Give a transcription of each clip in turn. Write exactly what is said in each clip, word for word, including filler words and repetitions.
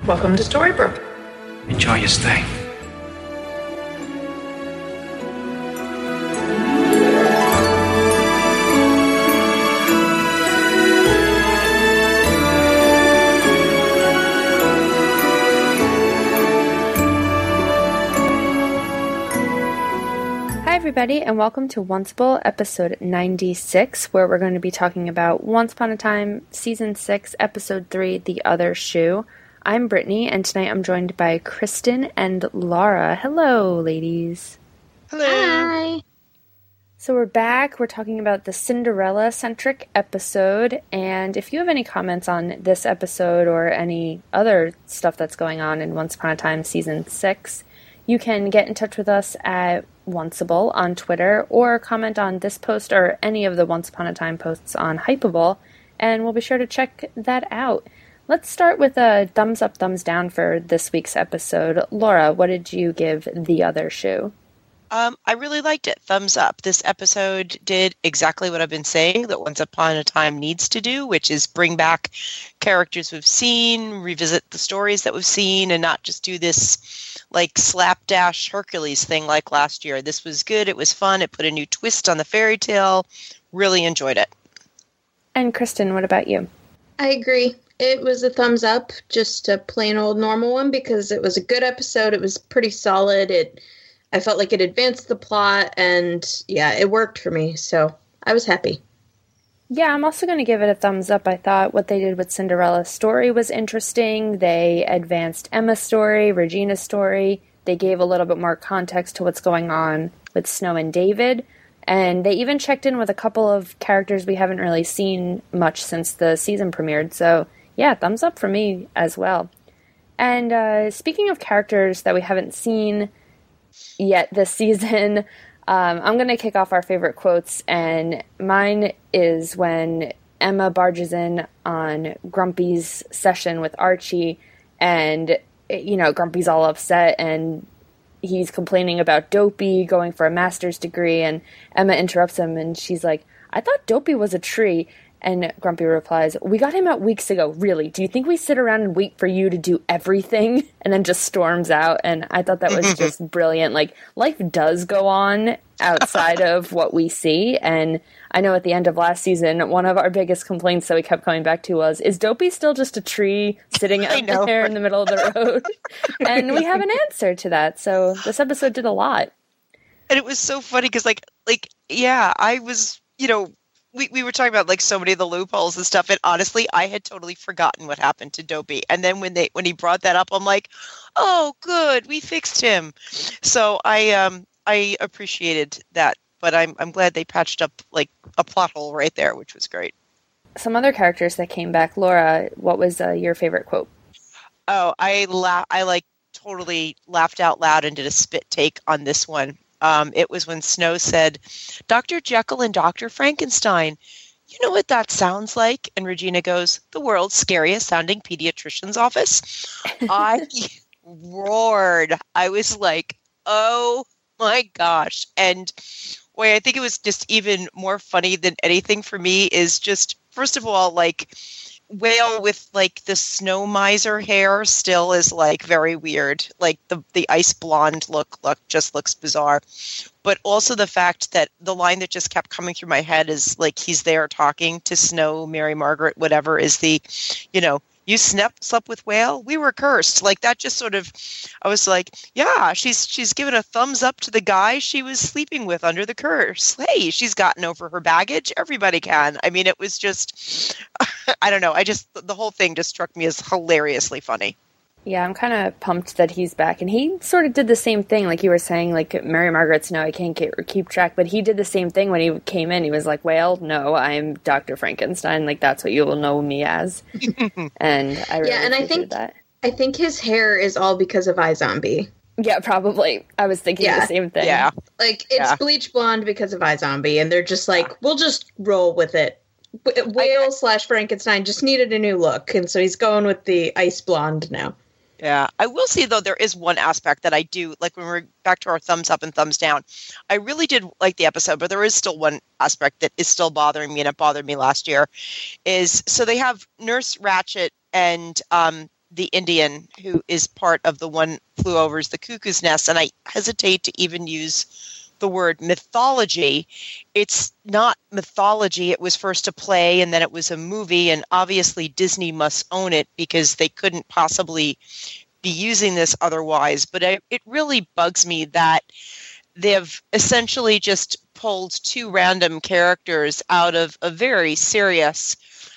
Welcome to Storybrooke. Enjoy your stay. Hi everybody, and welcome to Onceable, episode ninety-six, where we're going to be talking about Once Upon a Time, season six, episode three, The Other Shoe. I'm Brittany, and tonight I'm joined by Kristen and Laura. Hello, ladies. Hello. Hi. So we're back. We're talking about the Cinderella-centric episode, and if you have any comments on this episode or any other stuff that's going on in Once Upon a Time, season six, you can get in touch with us at Onceable on Twitter, or comment on this post or any of the Once Upon a Time posts on Hypable, and we'll be sure to check that out. Let's start with a thumbs up, thumbs down for this week's episode. Laura, what did you give The Other Shoe? Um, I really liked it. Thumbs up. This episode did exactly what I've been saying that Once Upon a Time needs to do, which is bring back characters we've seen, revisit the stories that we've seen, and not just do this like slapdash Hercules thing like last year. This was good. It was fun. It put a new twist on the fairy tale. Really enjoyed it. And Kristen, what about you? I agree. It was a thumbs up, just a plain old normal one, because it was a good episode. It was pretty solid. It, I felt like it advanced the plot, and yeah, it worked for me. So I was happy. Yeah, I'm also going to give it a thumbs up. I thought what they did with Cinderella's story was interesting. They advanced Emma's story, Regina's story. They gave a little bit more context to what's going on with Snow and David. And they even checked in with a couple of characters we haven't really seen much since the season premiered. So, yeah, thumbs up for me as well. And uh, speaking of characters that we haven't seen yet this season, Um, I'm going to kick off our favorite quotes, and mine is when Emma barges in on Grumpy's session with Archie, and, you know, Grumpy's all upset, and he's complaining about Dopey going for a master's degree, and Emma interrupts him, and she's like, I thought Dopey was a tree. And Grumpy replies, we got him out weeks ago, really. Do you think we sit around and wait for you to do everything? And then just storms out. And I thought that was just brilliant. Like, life does go on outside of what we see. And I know at the end of last season, one of our biggest complaints that we kept coming back to was, is Dopey still just a tree sitting out there in the middle of the road? And we have an answer to that. So this episode did a lot. And it was so funny because, like, like, yeah, I was, you know, We we were talking about like so many of the loopholes and stuff, and honestly, I had totally forgotten what happened to Dopey. And then when they when he brought that up, I'm like, "Oh, good, we fixed him." So I um I appreciated that, but I'm I'm glad they patched up like a plot hole right there, which was great. Some other characters that came back, Laura. What was uh, your favorite quote? Oh, I la- I like totally laughed out loud and did a spit take on this one. Um, it was when Snow said, Doctor Jekyll and Doctor Frankenstein, you know what that sounds like? And Regina goes, the world's scariest sounding pediatrician's office. I roared. I was like, oh my gosh. And boy, I think it was just even more funny than anything for me is just, first of all, like, Whale with like the snow miser hair still is like very weird. Like the the ice blonde look look just looks bizarre. But also the fact that the line that just kept coming through my head is like he's there talking to Snow, Mary Margaret, whatever is the, you know, you slept slept with Whale? We were cursed. Like that just sort of, I was like, yeah, she's she's given a thumbs up to the guy she was sleeping with under the curse. Hey, she's gotten over her baggage. Everybody can. I mean, it was just, I don't know. I just, the whole thing just struck me as hilariously funny. Yeah, I'm kind of pumped that he's back. And he sort of did the same thing, like you were saying, like Mary Margaret's, no, I can't get, keep track. But he did the same thing when he came in. He was like, well, no, I'm Doctor Frankenstein. Like, that's what you will know me as. And I really yeah, and I think, that. I think his hair is all because of iZombie. Yeah, probably. I was thinking yeah. the same thing. Yeah. Like, it's yeah. bleach blonde because of iZombie. And they're just like, we'll just roll with it. Whale slash Frankenstein just needed a new look. And so he's going with the ice blonde now. Yeah, I will say, though, there is one aspect that I do, like when we're back to our thumbs up and thumbs down, I really did like the episode, but there is still one aspect that is still bothering me, and it bothered me last year, is, so they have Nurse Ratched and um, the Indian who is part of the One Flew Over the Cuckoo's Nest, and I hesitate to even use the word mythology. It's not mythology. It was first a play and then it was a movie, and obviously Disney must own it because they couldn't possibly be using this otherwise. But I, it really bugs me that they've essentially just pulled two random characters out of a very serious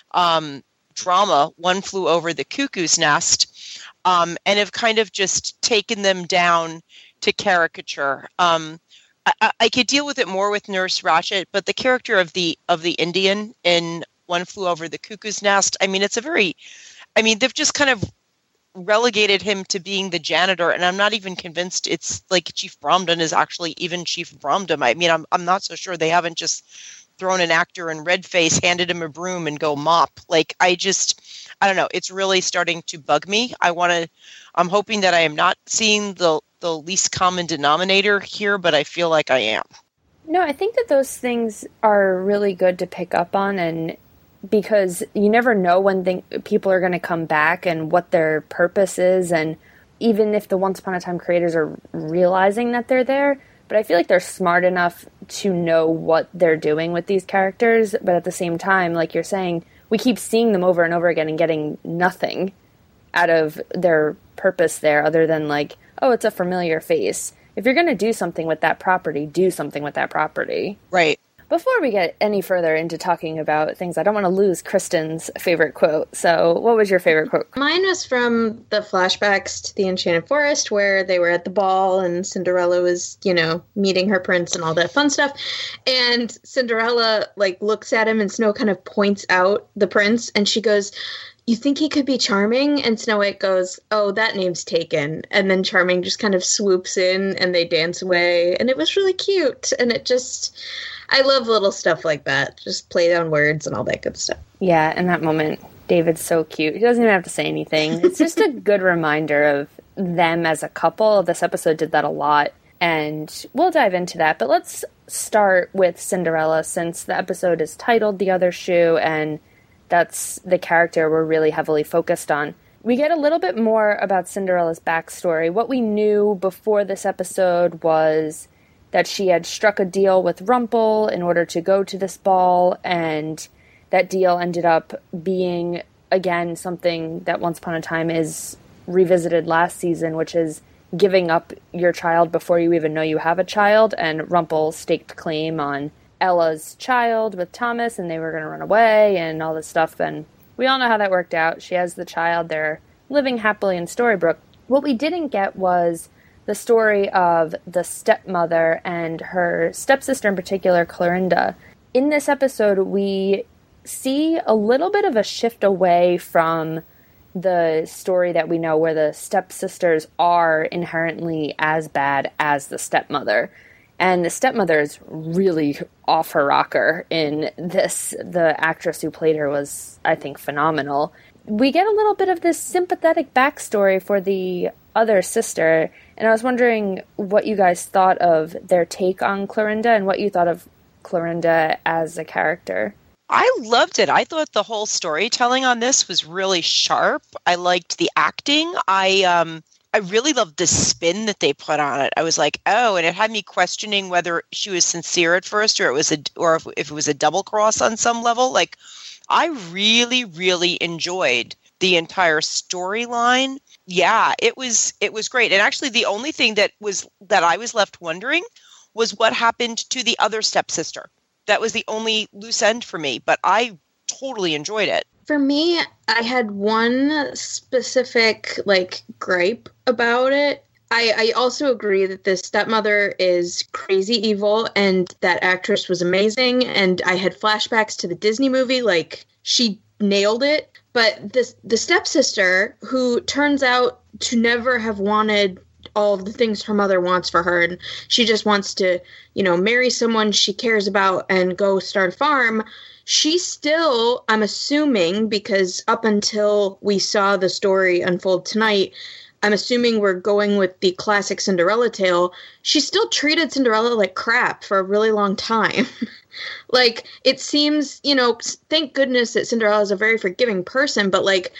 um, drama, One Flew Over the Cuckoo's Nest, um, and have kind of just taken them down to caricature. Um, I, I could deal with it more with Nurse Ratched, but the character of the of the Indian in One Flew Over the Cuckoo's Nest, I mean, it's a very, I mean, they've just kind of relegated him to being the janitor, and I'm not even convinced it's like Chief Bromden is actually even Chief Bromden. I mean, I'm I'm not so sure they haven't just thrown an actor in red face, handed him a broom, and go mop. Like, I just, I don't know. It's really starting to bug me. I want to, I'm hoping that I am not seeing the the least common denominator here, but I feel like I am. No, I think that those things are really good to pick up on, and because you never know when th- people are going to come back and what their purpose is, and even if the Once Upon a Time creators are realizing that they're there, but I feel like they're smart enough to know what they're doing with these characters, but at the same time, like you're saying, we keep seeing them over and over again and getting nothing out of their purpose there other than like, oh, it's a familiar face. If you're going to do something with that property, do something with that property. Right. Before we get any further into talking about things, I don't want to lose Kristen's favorite quote. So what was your favorite quote? Mine was from the flashbacks to the Enchanted Forest where they were at the ball and Cinderella was, you know, meeting her prince and all that fun stuff. And Cinderella, like, looks at him and Snow kind of points out the prince and she goes, "You think he could be Charming?" And Snow White goes, "Oh, that name's taken." And then Charming just kind of swoops in and they dance away. And it was really cute. And it just, I love little stuff like that. Just play on words and all that good stuff. Yeah, in that moment, David's so cute. He doesn't even have to say anything. It's just a good reminder of them as a couple. This episode did that a lot. And we'll dive into that. But let's start with Cinderella since the episode is titled The Other Shoe and that's the character we're really heavily focused on. We get a little bit more about Cinderella's backstory. What we knew before this episode was that she had struck a deal with Rumple in order to go to this ball, and that deal ended up being, again, something that Once Upon a Time is revisited last season, which is giving up your child before you even know you have a child, and Rumple staked claim on Ella's child with Thomas, and they were going to run away and all this stuff, and we all know how that worked out. She has the child. They're living happily in Storybrooke. What we didn't get was the story of the stepmother and her stepsister in particular, Clorinda. In this episode, we see a little bit of a shift away from the story that we know where the stepsisters are inherently as bad as the stepmother. And the stepmother is really off her rocker in this. The actress who played her was, I think, phenomenal. We get a little bit of this sympathetic backstory for the other sister, and I was wondering what you guys thought of their take on Clorinda and what you thought of Clorinda as a character. I loved it. I thought the whole storytelling on this was really sharp. I liked the acting. I um. I really loved the spin that they put on it. I was like, oh, and it had me questioning whether she was sincere at first or it was a, or if, if it was a double cross on some level. Like, I really, really enjoyed the entire storyline. Yeah, it was, it was great. And actually the only thing that was, that I was left wondering was what happened to the other stepsister. That was the only loose end for me, but I totally enjoyed it. For me, I had one specific, like, gripe about it. I, I also agree that the stepmother is crazy evil and that actress was amazing. And I had flashbacks to the Disney movie, like, she nailed it. But this, the stepsister, who turns out to never have wanted all of the things her mother wants for her, and she just wants to, you know, marry someone she cares about and go start a farm, she still, I'm assuming, because up until we saw the story unfold tonight, I'm assuming we're going with the classic Cinderella tale, she still treated Cinderella like crap for a really long time. Like, it seems, you know, thank goodness that Cinderella is a very forgiving person, but, like,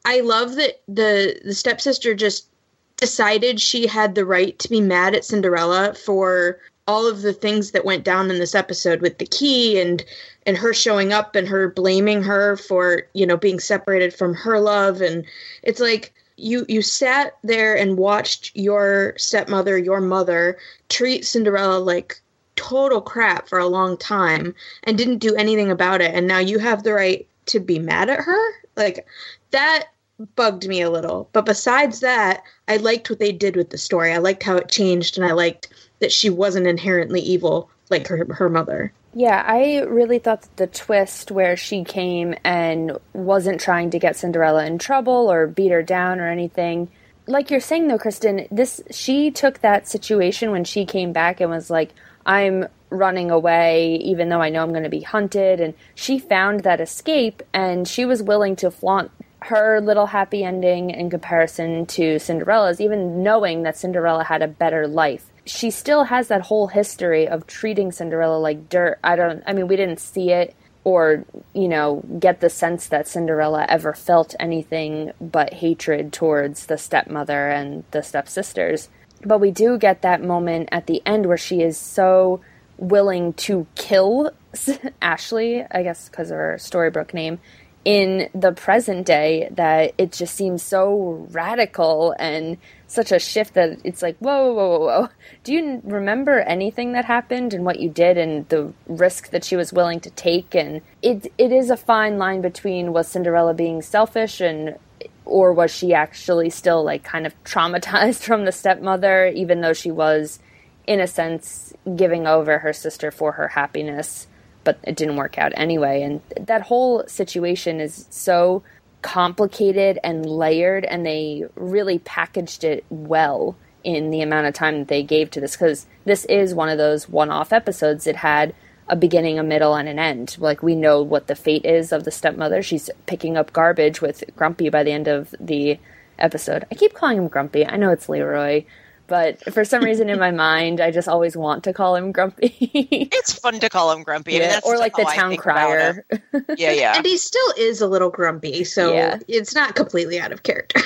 I love that the the stepsister just decided she had the right to be mad at Cinderella for all of the things that went down in this episode with the key and and her showing up and her blaming her for, you know, being separated from her love. And it's like you you sat there and watched your stepmother, your mother, treat Cinderella like total crap for a long time and didn't do anything about it. And now you have the right to be mad at her? Like, that bugged me a little. But besides that, I liked what they did with the story. I liked how it changed, and I liked that she wasn't inherently evil like her her mother. Yeah, I really thought that the twist where she came and wasn't trying to get Cinderella in trouble or beat her down or anything. Like you're saying, though, Kristen, this she took that situation when she came back and was like, I'm running away even though I know I'm going to be hunted. And she found that escape, and she was willing to flaunt her little happy ending in comparison to Cinderella's, even knowing that Cinderella had a better life. She still has that whole history of treating Cinderella like dirt. I don't, I mean, we didn't see it or, you know, get the sense that Cinderella ever felt anything but hatred towards the stepmother and the stepsisters. But we do get that moment at the end where she is so willing to kill Ashley, I guess because of her Storybrooke name, in the present day, that it just seems so radical and such a shift that it's like, whoa, whoa, whoa, whoa. Do you remember anything that happened and what you did and the risk that she was willing to take? And it it is a fine line between, was Cinderella being selfish and or was she actually still like kind of traumatized from the stepmother, even though she was, in a sense, giving over her sister for her happiness, but it didn't work out anyway. And that whole situation is so complicated and layered, and they really packaged it well in the amount of time that they gave to this, because this is one of those one-off episodes. It had a beginning, a middle, and an end. Like, we know what the fate is of the stepmother. She's picking up garbage with Grumpy by the end of the episode. I keep calling him Grumpy. I know it's Leroy, but for some reason in my mind, I just always want to call him Grumpy. It's fun to call him Grumpy. Yeah, I mean, that's or like the how town crier. Yeah, yeah. And he still is a little grumpy, so Yeah. it's not completely out of character.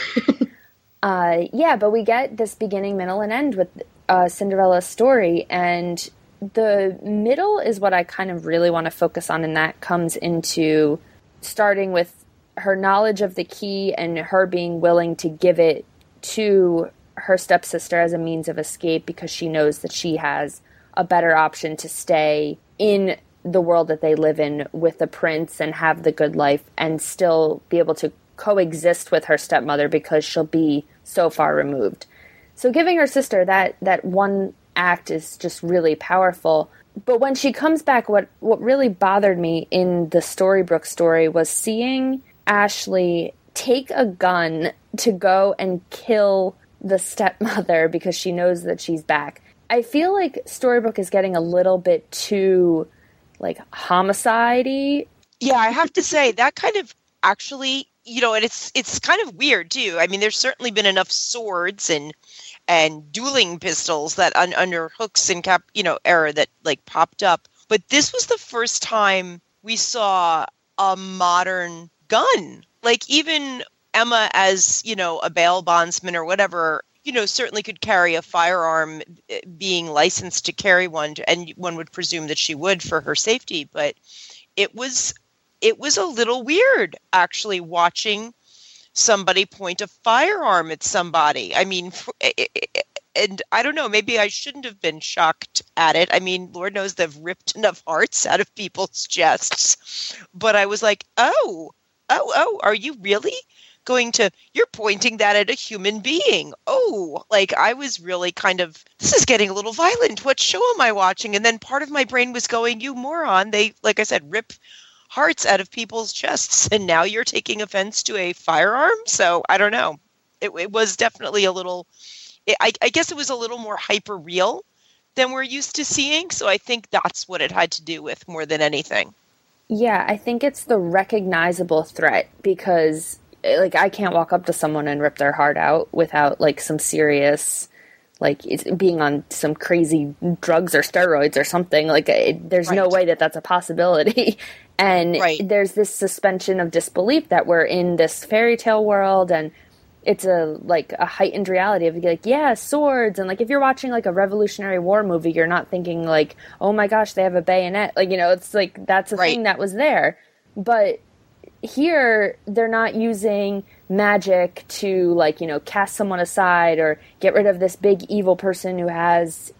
uh, yeah, but we get this beginning, middle, and end with uh, Cinderella's story, and the middle is what I kind of really want to focus on, and that comes into starting with her knowledge of the key and her being willing to give it to her stepsister as a means of escape, because she knows that she has a better option to stay in the world that they live in with the prince and have the good life and still be able to coexist with her stepmother, because she'll be so far removed. So giving her sister that, that one act is just really powerful. But when she comes back, what, what really bothered me in the Storybrooke story was seeing Ashley take a gun to go and kill the stepmother because she knows that she's back. I feel like Storybrooke is getting a little bit too, like, homicide-y. Yeah, I have to say, that kind of actually, you know, and it's it's kind of weird, too. I mean, there's certainly been enough swords and and dueling pistols that un, under Hooks and Cap, you know, era that, like, popped up. But this was the first time we saw a modern gun. Like, even Emma, as, you know, a bail bondsman or whatever, you know, certainly could carry a firearm, being licensed to carry one, and one would presume that she would for her safety. But it was, it was a little weird, actually, watching somebody point a firearm at somebody. I mean, and I don't know, maybe I shouldn't have been shocked at it. I mean, Lord knows they've ripped enough hearts out of people's chests. But I was like, oh, oh, oh, are you really going to, you're pointing that at a human being? Oh, like, I was really kind of, this is getting a little violent. What show am I watching? And then part of my brain was going, you moron. They, like I said, rip hearts out of people's chests, and now you're taking offense to a firearm? So I don't know. It, it was definitely a little, it, I, I guess it was a little more hyper real than we're used to seeing. So I think that's what it had to do with more than anything. Yeah, I think it's the recognizable threat, because, like, I can't walk up to someone and rip their heart out without, like, some serious, like, it's being on some crazy drugs or steroids or something. Like, it, there's Right. no way that that's a possibility. And Right. there's this suspension of disbelief that we're in this fairy tale world, and it's a like a heightened reality of like, yeah, swords. And like, if you're watching like a Revolutionary War movie, you're not thinking like, oh my gosh, they have a bayonet. Like, you know, it's like, that's a Right. thing that was there. But here, they're not using magic to like, you know, cast someone aside or get rid of this big evil person who has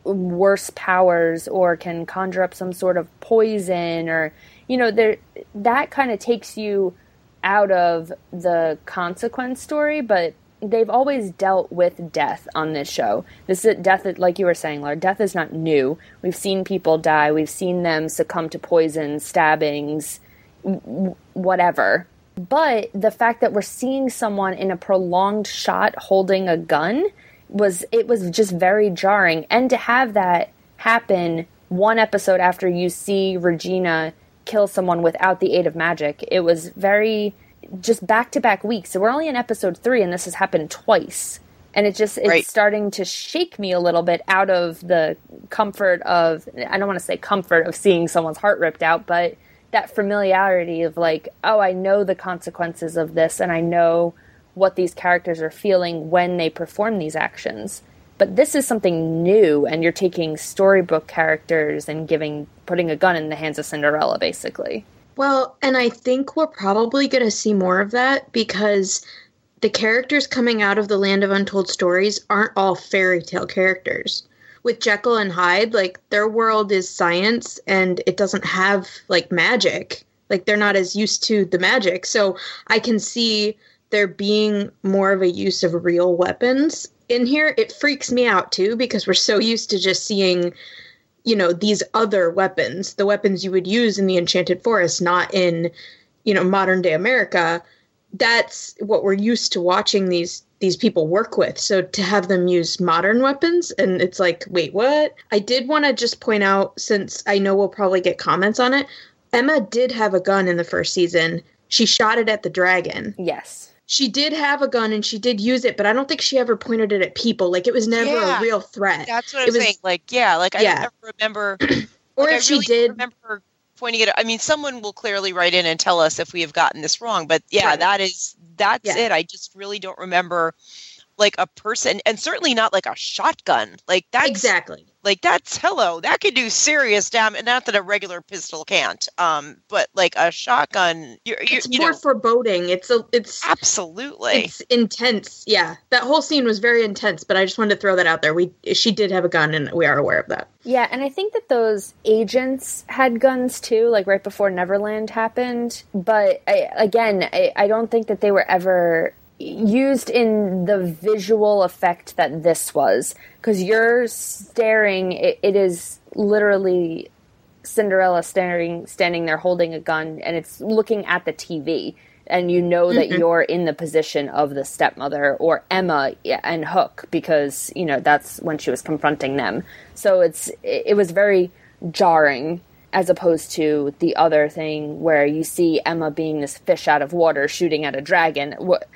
worse powers or can conjure up some sort of poison, or, you know, there, that kind of takes you out of the consequence story. But they've always dealt with death on this show. This is death, like you were saying, Laura, death is not new. We've seen people die. We've seen them succumb to poison, stabbings, w- whatever. But the fact that we're seeing someone in a prolonged shot holding a gun was, it was just very jarring. And to have that happen one episode after you see Regina kill someone without the aid of magic, it was very just back-to-back weeks. So we're only in episode three, and this has happened twice. And it just, it's Right. starting to shake me a little bit out of the comfort of, I don't want to say comfort of seeing someone's heart ripped out, but that familiarity of like, oh, I know the consequences of this, and I know what these characters are feeling when they perform these actions. But this is something new, and you're taking storybook characters and giving, putting a gun in the hands of Cinderella, basically. Well, and I think we're probably going to see more of that because the characters coming out of the Land of Untold Stories aren't all fairy tale characters. With Jekyll and Hyde, like, their world is science and it doesn't have, like, magic. Like, they're not as used to the magic. So I can see there being more of a use of real weapons in here. It freaks me out, too, because we're so used to just seeing, you know, these other weapons, the weapons you would use in the Enchanted Forest, not in, you know, modern day America. That's what we're used to watching these these people work with. So to have them use modern weapons, and it's like, wait, what? I did want to just point out, since I know we'll probably get comments on it, Emma did have a gun in the first season. She shot it at the dragon. Yes. She did have a gun and she did use it, but I don't think she ever pointed it at people. Like, it was never Yeah. a real threat. That's what It I'm was- saying. Like, yeah, like I Yeah. don't ever remember. Or like, if I she really don't did, remember her pointing it. I mean, someone will clearly write in and tell us if we have gotten this wrong. But yeah, Right. that is that's Yeah. it. I just really don't remember like a person, and certainly not like a shotgun. Like that's exactly. like that's hello. That could do serious damage. Not that a regular pistol can't. Um, but like a shotgun, you're, you're It's you more know, foreboding. It's a, it's absolutely. it's intense. Yeah, that whole scene was very intense. But I just wanted to throw that out there. We she did have a gun, and we are aware of that. Yeah, and I think that those agents had guns too, like right before Neverland happened. But I, again, I, I don't think that they were ever used in the visual effect that this was. Because you're staring, it, it is literally Cinderella staring, standing there holding a gun, and it's looking at the T V. And you know that Mhm. you're in the position of the stepmother or Emma and Hook, because, you know, that's when she was confronting them. So it's it was very jarring, as opposed to the other thing where you see Emma being this fish out of water shooting at a dragon.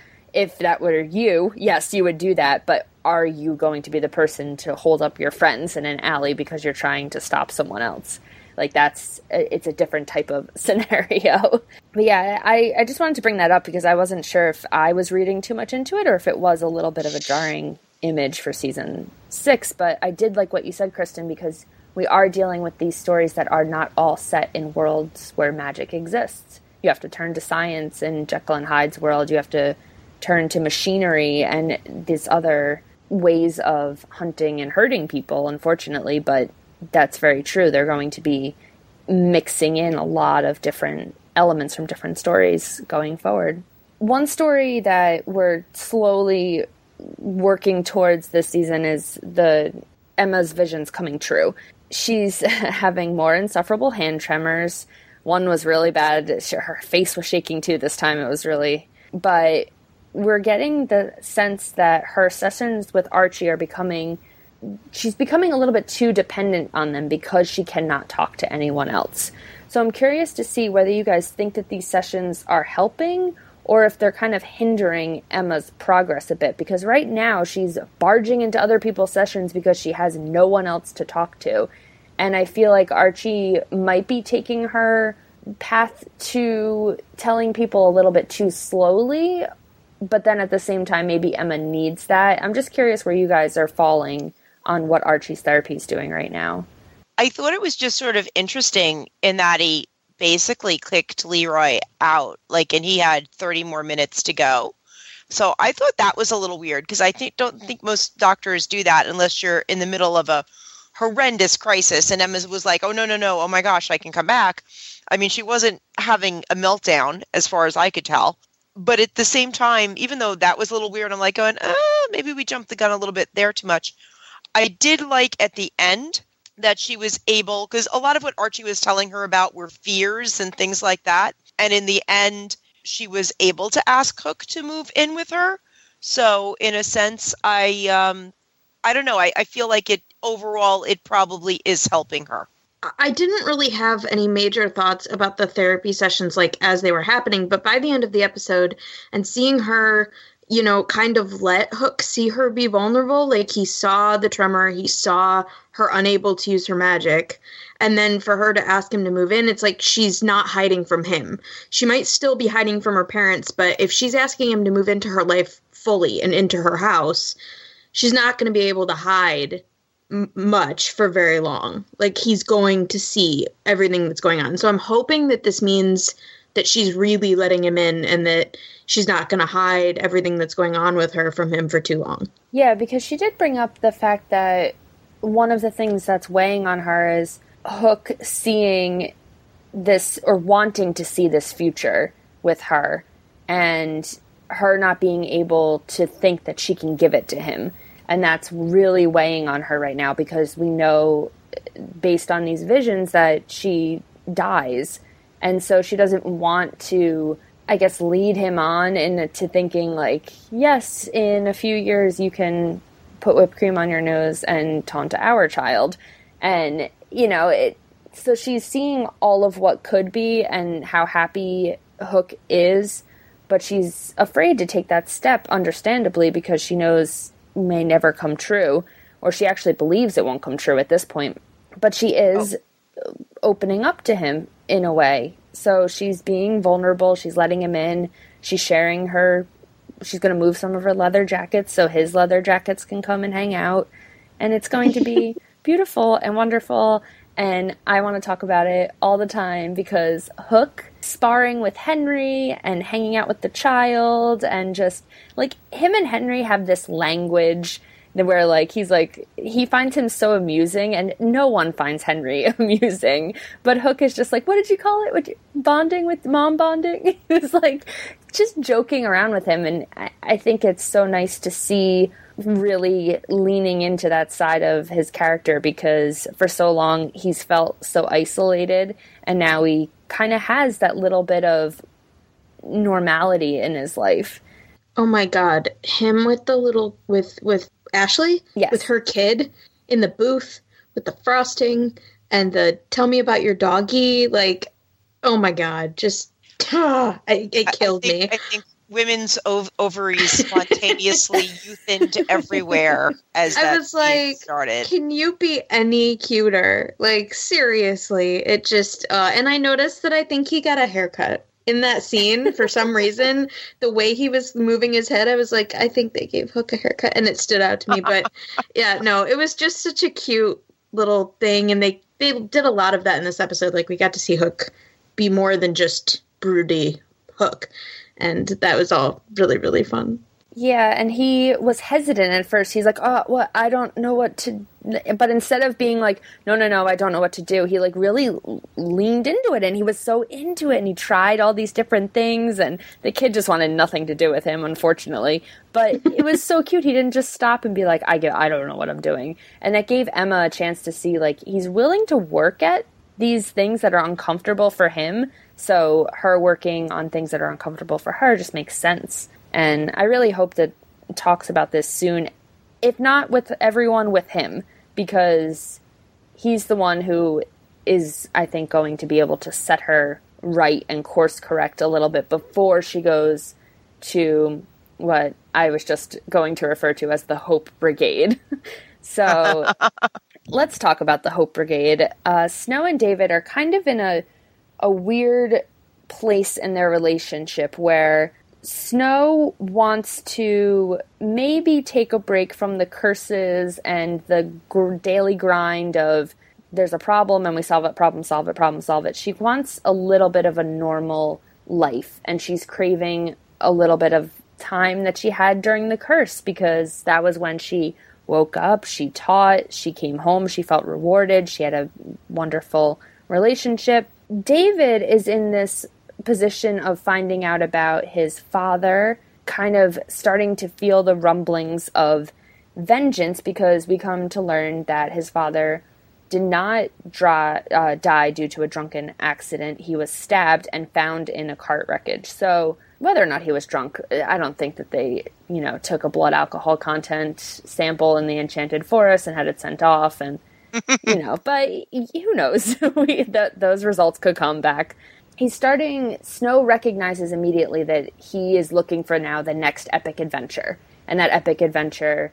If that were you, yes, you would do that, but are you going to be the person to hold up your friends in an alley because you're trying to stop someone else? Like, that's, it's a different type of scenario. But yeah, I, I just wanted to bring that up because I wasn't sure if I was reading too much into it or if it was a little bit of a jarring image for season six. But I did like what you said, Kristen, because we are dealing with these stories that are not all set in worlds where magic exists. You have to turn to science in Jekyll and Hyde's world. You have to turn to machinery and these other ways of hunting and hurting people, unfortunately. But that's very true. They're going to be mixing in a lot of different elements from different stories going forward. One story that we're slowly working towards this season is the Emma's visions coming true. She's having more insufferable hand tremors. One was really bad. Her face was shaking too this time. It was really... But we're getting the sense that her sessions with Archie are becoming... She's becoming a little bit too dependent on them because she cannot talk to anyone else. So I'm curious to see whether you guys think that these sessions are helping or if they're kind of hindering Emma's progress a bit. Because right now she's barging into other people's sessions because she has no one else to talk to. And I feel like Archie might be taking her path to telling people a little bit too slowly, but then at the same time, maybe Emma needs that. I'm just curious where you guys are falling on what Archie's therapy is doing right now. I thought it was just sort of interesting in that he basically kicked Leroy out, like, and he had thirty more minutes to go. So I thought that was a little weird because I think don't think most doctors do that unless you're in the middle of a horrendous crisis. And Emma was like, oh, no, no, no. Oh, my gosh, I can come back. I mean, she wasn't having a meltdown as far as I could tell. But at the same time, even though that was a little weird, I'm like going, oh, maybe we jumped the gun a little bit there too much. I did like at the end that she was able, because a lot of what Archie was telling her about were fears and things like that. And in the end, she was able to ask Hook to move in with her. So in a sense, I, um, I don't know. I, I feel like it overall, it probably is helping her. I didn't really have any major thoughts about the therapy sessions like as they were happening, but by the end of the episode and seeing her, you know, kind of let Hook see her be vulnerable, like he saw the tremor, he saw her unable to use her magic, and then for her to ask him to move in, it's like she's not hiding from him. She might still be hiding from her parents, but if she's asking him to move into her life fully and into her house, she's not going to be able to hide m- much for very long. Like, he's going to see everything that's going on. So I'm hoping that this means that she's really letting him in and that she's not going to hide everything that's going on with her from him for too long. Yeah, because she did bring up the fact that one of the things that's weighing on her is Hook seeing this or wanting to see this future with her and her not being able to think that she can give it to him. And that's really weighing on her right now because we know based on these visions that she dies. And so she doesn't want to, I guess, lead him on into thinking like, yes, in a few years you can put whipped cream on your nose and taunt our child. And, you know, it, so she's seeing all of what could be and how happy Hook is, but she's afraid to take that step, understandably, because she knows it may never come true, or she actually believes it won't come true at this point. But she is oh. opening up to him in a way. So she's being vulnerable. She's letting him in. She's sharing her. She's going to move some of her leather jackets so his leather jackets can come and hang out. And it's going to be beautiful and wonderful. And I want to talk about it all the time because Hook sparring with Henry and hanging out with the child and just like him and Henry have this language where like he's like he finds him so amusing and no one finds Henry amusing, but Hook is just like, what did you call it? What you, bonding with mom bonding? It's like just joking around with him, and I, I think it's so nice to see really leaning into that side of his character because for so long he's felt so isolated, and now he kind of has that little bit of normality in his life. Oh my god, him with the little with with Ashley, yes, with her kid in the booth with the frosting and the tell me about your doggy, like, oh my god, just ah, it, it killed I think, me. I think women's ov- ovaries spontaneously youthened everywhere as that I was like, started. Can you be any cuter? Like, seriously, it just, uh, and I noticed that I think he got a haircut in that scene for some reason. The way he was moving his head, I was like, I think they gave Hook a haircut, and it stood out to me. But yeah, no, it was just such a cute little thing, and they, they did a lot of that in this episode. Like, we got to see Hook be more than just broody Hook. And that was all really, really fun. Yeah, and he was hesitant at first. He's like, oh, what? I don't know what to... But instead of being like, no, no, no, I don't know what to do, he like really leaned into it, and he was so into it, and he tried all these different things, and the kid just wanted nothing to do with him, unfortunately. But it was so cute. He didn't just stop and be like, I, get, I don't know what I'm doing. And that gave Emma a chance to see, like, he's willing to work at these things that are uncomfortable for him. So her working on things that are uncomfortable for her just makes sense. And I really hope that talks about this soon, if not with everyone, with him, because he's the one who is, I think, going to be able to set her right and course correct a little bit before she goes to what I was just going to refer to as the Hope Brigade. So let's talk about the Hope Brigade. Uh, Snow and David are kind of in a a weird place in their relationship where Snow wants to maybe take a break from the curses and the gr- daily grind of there's a problem and we solve it, problem, solve it, problem, solve it. She wants a little bit of a normal life, and she's craving a little bit of time that she had during the curse, because that was when she woke up, she taught, she came home, she felt rewarded, she had a wonderful relationship. David is in this position of finding out about his father, kind of starting to feel the rumblings of vengeance, because we come to learn that his father did not draw, uh, die due to a drunken accident. He was stabbed and found in a cart wreckage. So whether or not he was drunk, I don't think that they, you know, took a blood alcohol content sample in the Enchanted Forest and had it sent off, and, you know, but who knows? we, that those results could come back. He's starting, Snow recognizes immediately that he is looking for now the next epic adventure. And that epic adventure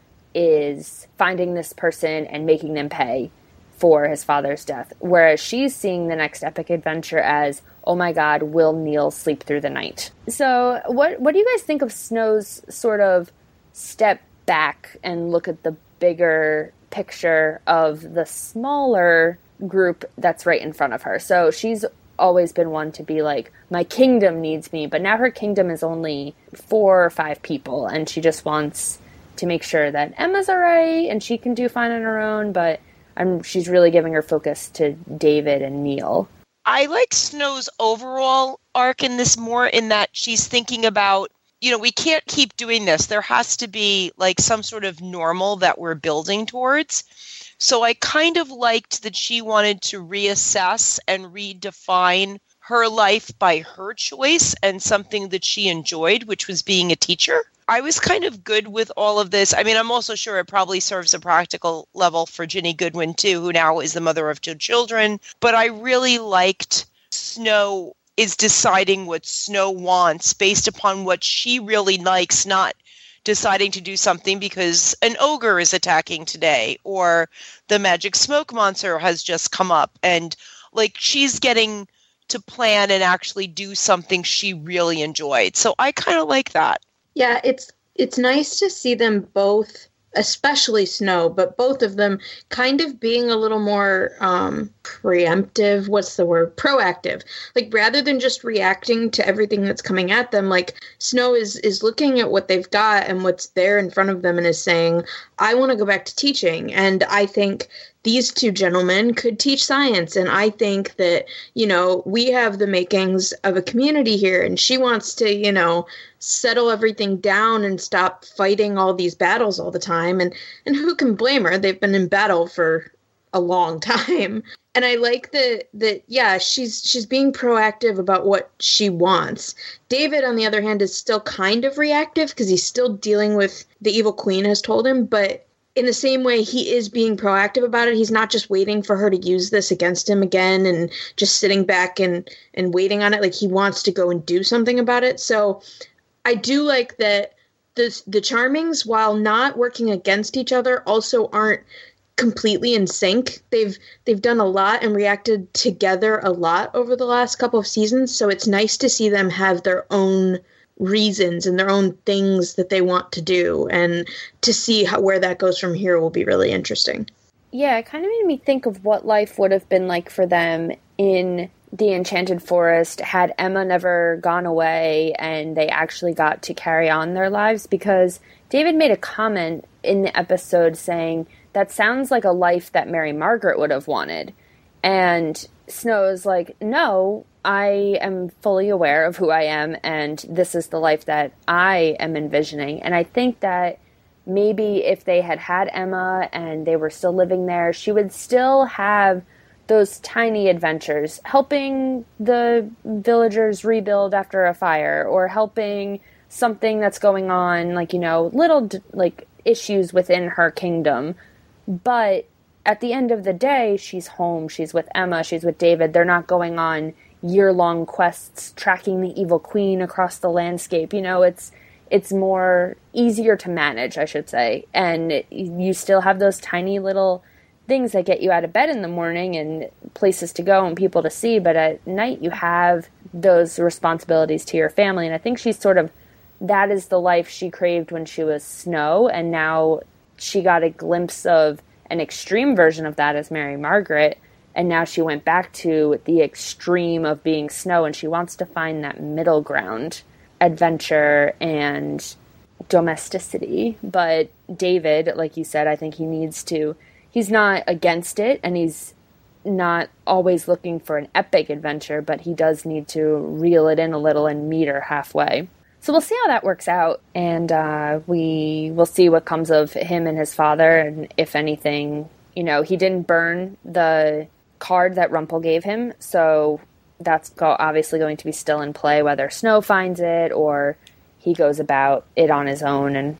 is finding this person and making them pay for his father's death. Whereas she's seeing the next epic adventure as, oh my God, will Neil sleep through the night? So what what do you guys think of Snow's sort of step back and look at the bigger picture of the smaller group that's right in front of her? So she's always been one to be like, my kingdom needs me, but now her kingdom is only four or five people, and she just wants to make sure that Emma's all right and she can do fine on her own, but I'm, she's really giving her focus to David and Neil. I like Snow's overall arc in this more in that she's thinking about, you know, we can't keep doing this. There has to be like some sort of normal that we're building towards. So I kind of liked that she wanted to reassess and redefine her life by her choice and something that she enjoyed, which was being a teacher. I was kind of good with all of this. I mean, I'm also sure it probably serves a practical level for Ginny Goodwin, too, who now is the mother of two children. But I really liked Snow is deciding what Snow wants based upon what she really likes, not deciding to do something because an ogre is attacking today or the magic smoke monster has just come up. And, like, she's getting to plan and actually do something she really enjoyed. So I kind of like that. Yeah, it's it's nice to see them both, especially Snow, but both of them kind of being a little more um, preemptive. What's the word? Proactive. Like, rather than just reacting to everything that's coming at them, like, Snow is, is looking at what they've got and what's there in front of them and is saying, I want to go back to teaching. And I think these two gentlemen could teach science. And I think that, you know, we have the makings of a community here, and she wants to, you know, settle everything down and stop fighting all these battles all the time. And, and who can blame her? They've been in battle for a long time. And I like that, that, yeah, she's, she's being proactive about what she wants. David, on the other hand, is still kind of reactive because he's still dealing with the evil queen has told him, but in the same way, he is being proactive about it. He's not just waiting for her to use this against him again and just sitting back and, and waiting on it. Like, he wants to go and do something about it. So I do like that the, the Charmings, while not working against each other, also aren't completely in sync. They've they've done a lot and reacted together a lot over the last couple of seasons. So it's nice to see them have their own reasons and their own things that they want to do, and to see how, where that goes from here will be really interesting. Yeah, it kind of made me think of what life would have been like for them in the Enchanted Forest had Emma never gone away and they actually got to carry on their lives, because David made a comment in the episode saying, that sounds like a life that Mary Margaret would have wanted. And Snow's like, no, I am fully aware of who I am, and this is the life that I am envisioning. And I think that maybe if they had had Emma and they were still living there, she would still have those tiny adventures, helping the villagers rebuild after a fire, or helping something that's going on, like, you know, little, like, issues within her kingdom. But at the end of the day, she's home, she's with Emma, she's with David. They're not going on year-long quests tracking the evil queen across the landscape. You know, it's it's more easier to manage, I should say. And it, you still have those tiny little things that get you out of bed in the morning and places to go and people to see, but at night you have those responsibilities to your family. And I think she's sort of, that is the life she craved when she was Snow, and now she got a glimpse of an extreme version of that as Mary Margaret, and now she went back to the extreme of being Snow, and she wants to find that middle ground, adventure and domesticity. But David, like you said, I think he needs to, he's not against it, and he's not always looking for an epic adventure, but he does need to reel it in a little and meet her halfway. So we'll see how that works out, and uh, we will see what comes of him and his father, and if anything, you know, he didn't burn the card that Rumpel gave him, so that's go- obviously going to be still in play, whether Snow finds it or he goes about it on his own. And,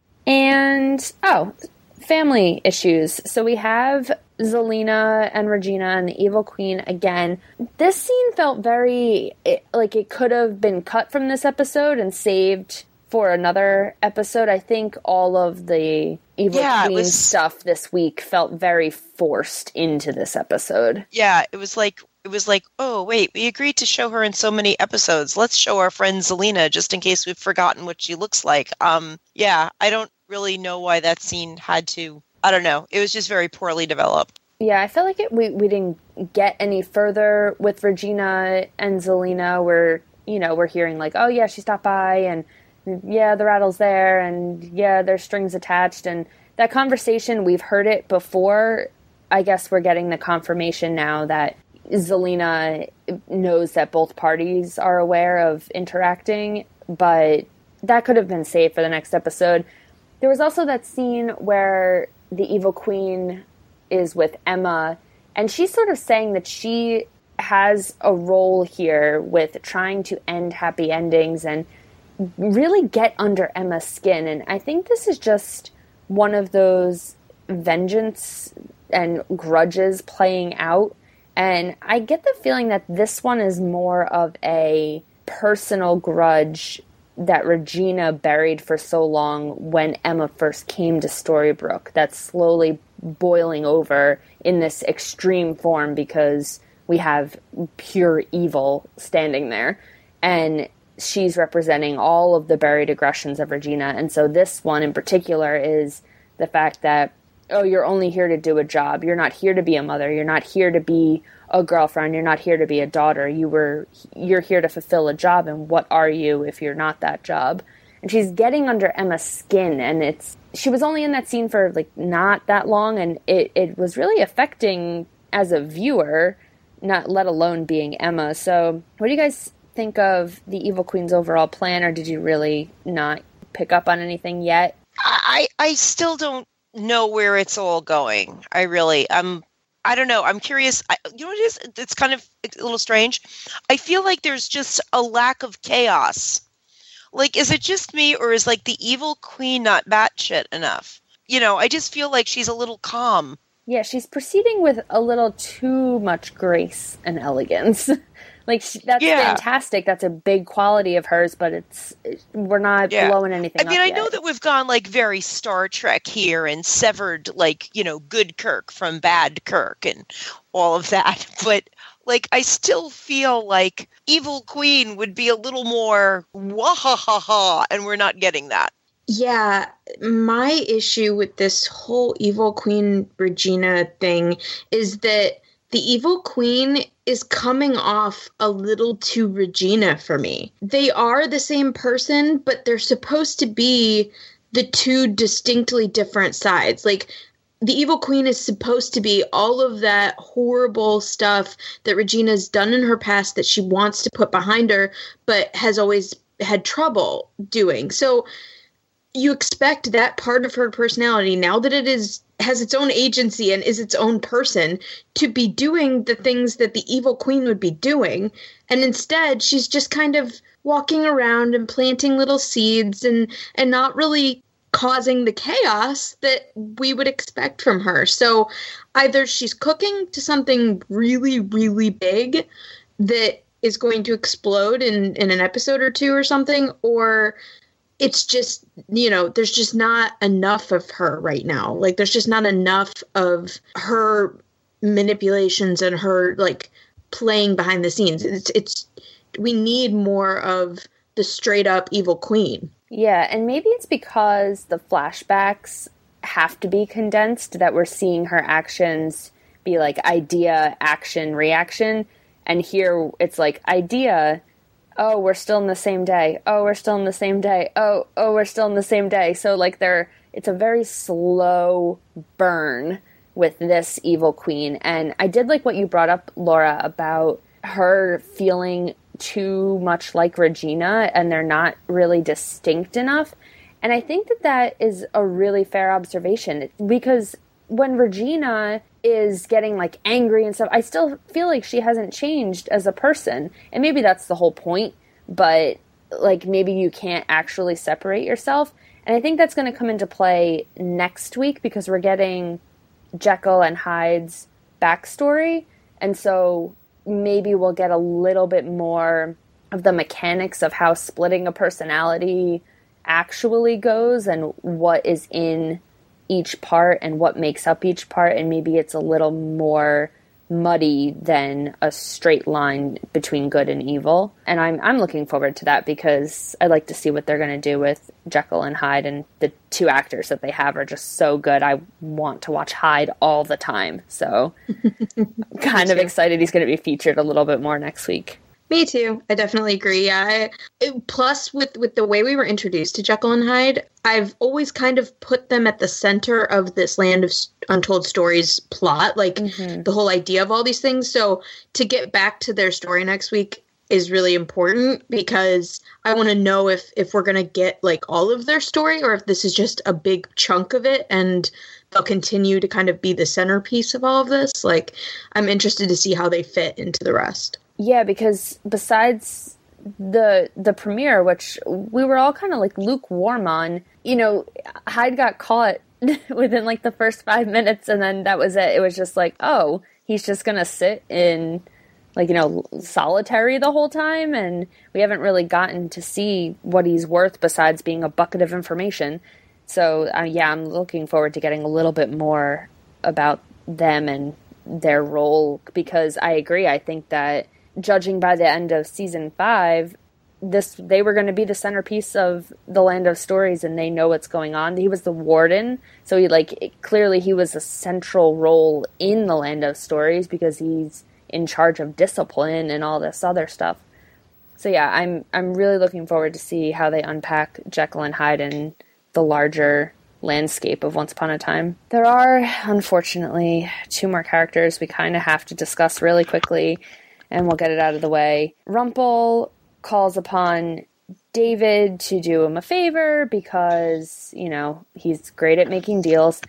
and oh, family issues. So we have Zelena and Regina and the Evil Queen again. This scene felt very it, like it could have been cut from this episode and saved for another episode. I think all of the Evil yeah, Queen was, stuff this week felt very forced into this episode. Yeah, it was like it was like, oh wait, we agreed to show her in so many episodes. Let's show our friend Zelena just in case we've forgotten what she looks like. Um, yeah, I don't really know why that scene had to. I don't know. It was just very poorly developed. Yeah, I felt like it, we, we didn't get any further with Regina and Zelena. We're, you know, we're hearing like, oh yeah, she stopped by, and yeah, the rattle's there, and yeah, there's strings attached, and that conversation, we've heard it before. I guess we're getting the confirmation now that Zelena knows that both parties are aware of interacting, but that could have been saved for the next episode. There was also that scene where the Evil Queen is with Emma, and she's sort of saying that she has a role here with trying to end happy endings and really get under Emma's skin. And I think this is just one of those vengeance and grudges playing out. And I get the feeling that this one is more of a personal grudge that Regina buried for so long when Emma first came to Storybrooke, that's slowly boiling over in this extreme form because we have pure evil standing there. And she's representing all of the buried aggressions of Regina. And so this one in particular is the fact that, oh, you're only here to do a job. You're not here to be a mother. You're not here to be a girlfriend. You're not here to be a daughter. You were, you're here to fulfill a job. And what are you if you're not that job? And she's getting under Emma's skin. And it's, she was only in that scene for like not that long. And it, it was really affecting as a viewer, not let alone being Emma. So what do you guys think of the Evil Queen's overall plan? Or did you really not pick up on anything yet? I, I still don't know where it's all going. I really, I'm, I don't know. I'm curious. I, you know what it is? It's kind of a little strange. I feel like there's just a lack of chaos. Like, is it just me, or is like the Evil Queen not batshit enough? You know, I just feel like she's a little calm. Yeah, she's proceeding with a little too much grace and elegance. Like, that's yeah. fantastic. That's a big quality of hers, but it's we're not yeah. blowing anything I mean, up I yet. know that we've gone, like, very Star Trek here and severed, like, you know, good Kirk from bad Kirk and all of that. But, like, I still feel like Evil Queen would be a little more wah-ha-ha-ha, and we're not getting that. Yeah, my issue with this whole Evil Queen Regina thing is that the Evil Queen is coming off a little too Regina for me. They are the same person, but they're supposed to be the two distinctly different sides. Like, the Evil Queen is supposed to be all of that horrible stuff that Regina's done in her past that she wants to put behind her, but has always had trouble doing. So you expect that part of her personality, now that it is has its own agency and is its own person, to be doing the things that the Evil Queen would be doing. And instead, she's just kind of walking around and planting little seeds and, and not really causing the chaos that we would expect from her. So either she's cooking to something really, really big that is going to explode in, in an episode or two or something, or it's just, you know, there's just not enough of her right now. Like, there's just not enough of her manipulations and her, like, playing behind the scenes. It's, it's, we need more of the straight up evil queen. Yeah, and maybe it's because the flashbacks have to be condensed that we're seeing her actions be like idea, action, reaction. And here it's like idea, oh, we're still in the same day. Oh, we're still in the same day. Oh, oh, we're still in the same day. So like they're, it's a very slow burn with this evil queen. And I did like what you brought up, Laura, about her feeling too much like Regina and they're not really distinct enough. And I think that that is a really fair observation because when Regina is getting like angry and stuff, I still feel like she hasn't changed as a person. And maybe that's the whole point, but like maybe you can't actually separate yourself. And I think that's going to come into play next week because we're getting Jekyll and Hyde's backstory. And so maybe we'll get a little bit more of the mechanics of how splitting a personality actually goes and what is in each part and what makes up each part, and maybe it's a little more muddy than a straight line between good and evil. And I'm I'm looking forward to that because I'd like to see what they're going to do with Jekyll and Hyde, and the two actors that they have are just so good. I want to watch Hyde all the time. So I'm kind of excited he's going to be featured a little bit more next week. Me too. I definitely agree. Yeah. I, it, plus, with, with the way we were introduced to Jekyll and Hyde, I've always kind of put them at the center of this Land of Untold Stories plot, like mm-hmm. the whole idea of all these things. So to get back to their story next week is really important because I want to know if, if we're going to get like all of their story or if this is just a big chunk of it and they'll continue to kind of be the centerpiece of all of this. Like, I'm interested to see how they fit into the rest. Yeah, because besides the the premiere, which we were all kind of like lukewarm on, you know, Hyde got caught within like the first five minutes and then that was it. It was just like, oh, he's just going to sit in like, you know, solitary the whole time. And we haven't really gotten to see what he's worth besides being a bucket of information. So, uh, yeah, I'm looking forward to getting a little bit more about them and their role because I agree. I think that judging by the end of season five, this they were going to be the centerpiece of the Land of Stories, and they know what's going on. He was the warden, so he like it, clearly he was a central role in the Land of Stories because he's in charge of discipline and all this other stuff. So yeah, I'm I'm really looking forward to see how they unpack Jekyll and Hyde and the larger landscape of Once Upon a Time. There are, unfortunately, two more characters we kind of have to discuss really quickly, and we'll get it out of the way. Rumple calls upon David to do him a favor because, you know, he's great at making deals,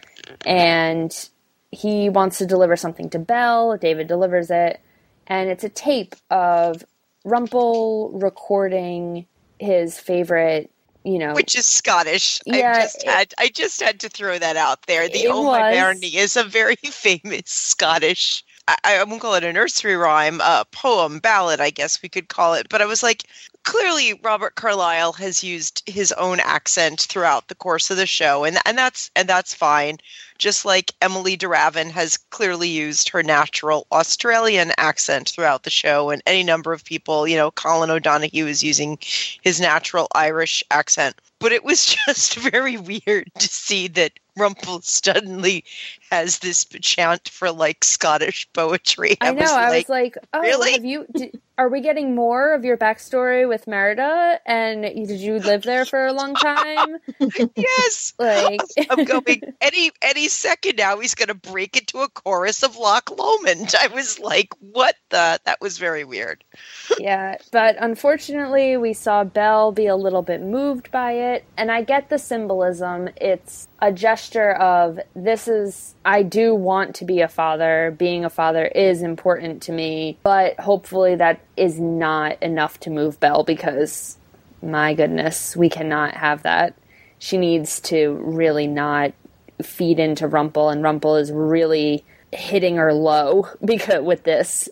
and he wants to deliver something to Belle. David delivers it, and it's a tape of Rumple recording his favorite, you know, which is Scottish. Yeah, I just had it, I just had to throw that out there. The Oh My Barney is a very famous Scottish. I, I won't call it a nursery rhyme, a poem, ballad, I guess we could call it. But I was like, clearly Robert Carlyle has used his own accent throughout the course of the show, and and that's and that's fine. Just like Emily de Ravin has clearly used her natural Australian accent throughout the show, and any number of people, you know, Colin O'Donoghue is using his natural Irish accent. But it was just very weird to see that Rumple suddenly has this chant for like Scottish poetry. I, I know. Was I like, was like, oh, really? Have you? Did, are we getting more of your backstory with Merida? And did you live there for a long time? Yes. Like I'm going any any second now. He's going to break into a chorus of Loch Lomond. I was like, what the? That was very weird. Yeah, but unfortunately, we saw Belle be a little bit moved by it, and I get the symbolism. It's a gesture of this is, I do want to be a father. Being a father is important to me, but hopefully that is not enough to move Belle because, my goodness, we cannot have that. She needs to really not feed into Rumple, and Rumple is really hitting her low because with this.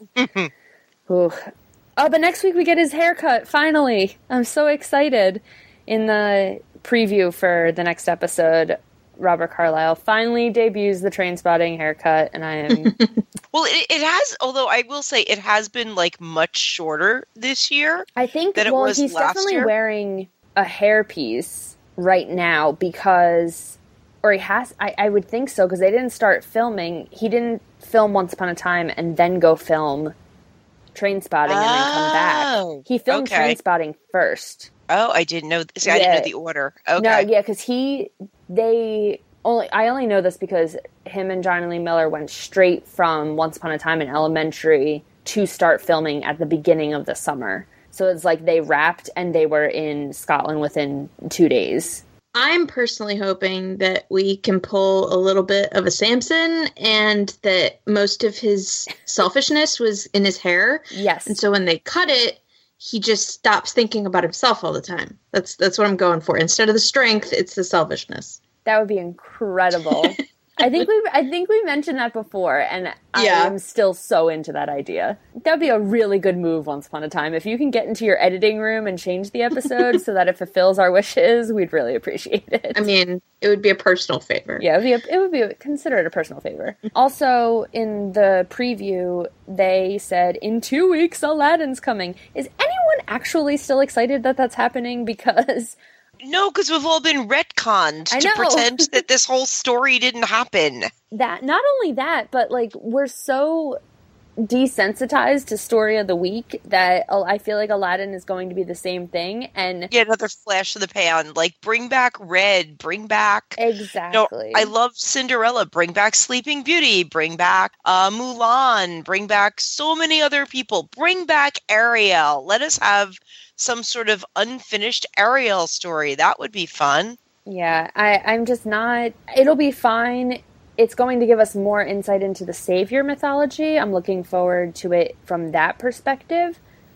Ooh. Oh, but next week we get his haircut, finally. I'm so excited. In the preview for the next episode, Robert Carlyle finally debuts the Trainspotting haircut, and I am... Well, it, it has, although I will say it has been, like, much shorter this year I think, than it well, was he's last definitely year. wearing a hairpiece right now because... Or he has... I, I would think so, because they didn't start filming. He didn't film Once Upon a Time and then go film Trainspotting and then come back. Oh, He filmed okay. Trainspotting first. Oh, I didn't know. See, I didn't Yeah. know the order. Okay. No, yeah, because he, they only, I only know this because him and Johnny Lee Miller went straight from Once Upon a Time in Elementary to start filming at the beginning of the summer. So it's like they wrapped and they were in Scotland within two days. I'm personally hoping that we can pull a little bit of a Samson and that most of his selfishness was in his hair. Yes. And so when they cut it, he just stops thinking about himself all the time. That's that's what I'm going for. Instead of the strength, it's the selfishness. That would be incredible. I think we I think we mentioned that before, and I Yeah. am still so into that idea. That would be a really good move Once Upon a Time. If you can get into your editing room and change the episode so that it fulfills our wishes, we'd really appreciate it. I mean, it would be a personal favor. Yeah, it would be, a, it would be a, consider it a personal favor. Also, in the preview, they said, in two weeks, Aladdin's coming. Is anyone actually still excited that that's happening? Because... No, because we've all been retconned I to know. pretend that this whole story didn't happen. that not only that, but like we're so desensitized to story of the week that I feel like Aladdin is going to be the same thing. And Yeah, another flash of the pan. Like, bring back Red, bring back... exactly, No, I love Cinderella. Bring back Sleeping Beauty. Bring back uh, Mulan. Bring back so many other people. Bring back Ariel. Let us have some sort of unfinished Ariel story. That would be fun. yeah, I, I'm just not. It'll be fine. It's going to give us more insight into the Savior mythology. I'm looking forward to it from that perspective.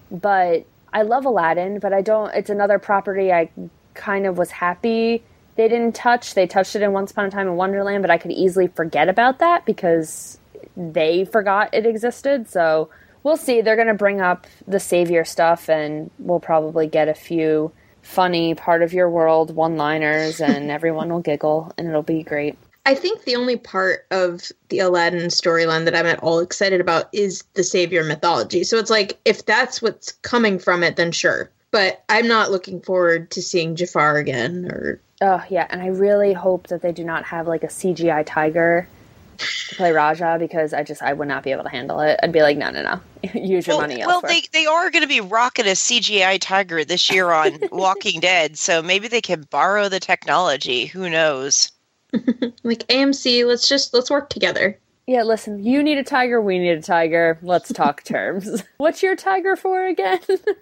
But I love Aladdin, but I don't. It's another property I kind of was happy they didn't touch. They touched it in Once Upon a Time in Wonderland, but I could easily forget about that because they forgot it existed. So we'll see. They're going to bring up the Savior stuff, and we'll probably get a few funny part of your world one-liners, and everyone will giggle, and it'll be great. I think the only part of the Aladdin storyline that I'm at all excited about is the Savior mythology. So it's like, if that's what's coming from it, then sure. But I'm not looking forward to seeing Jafar again. Or Oh, yeah, and I really hope that they do not have, like, a C G I tiger to play Raja, because I just, I would not be able to handle it. I'd be like, no, no, no. Use your Well, money well elsewhere. they, they are going to be rocking a C G I tiger this year on Walking Dead, so maybe they can borrow the technology. Who knows? like, A M C, let's just, let's work together. Yeah, listen, you need a tiger, we need a tiger. Let's talk terms. What's your tiger for again?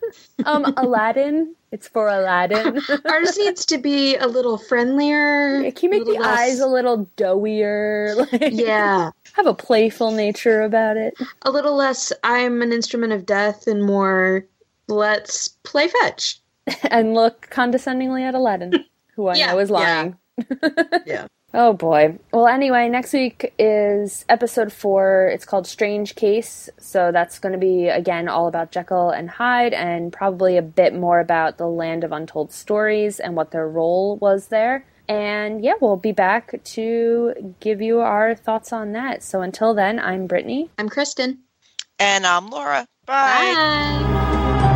um, Aladdin. It's for Aladdin. Ours needs to be a little friendlier. Yeah, can you make the little less- eyes a little doughier? Like, Yeah. have a playful nature about it. A little less, I'm an instrument of death, and more, let's play fetch. And look condescendingly at Aladdin, who I Yeah, know is yeah. lying. Yeah. Oh boy. Well, anyway, next week is episode four. It's called Strange Case. So that's going to be, again, all about Jekyll and Hyde, and probably a bit more about the Land of Untold Stories and what their role was there. And yeah, we'll be back to give you our thoughts on that. So until then, I'm Brittany. I'm Kristen. And I'm Laura. Bye. Bye.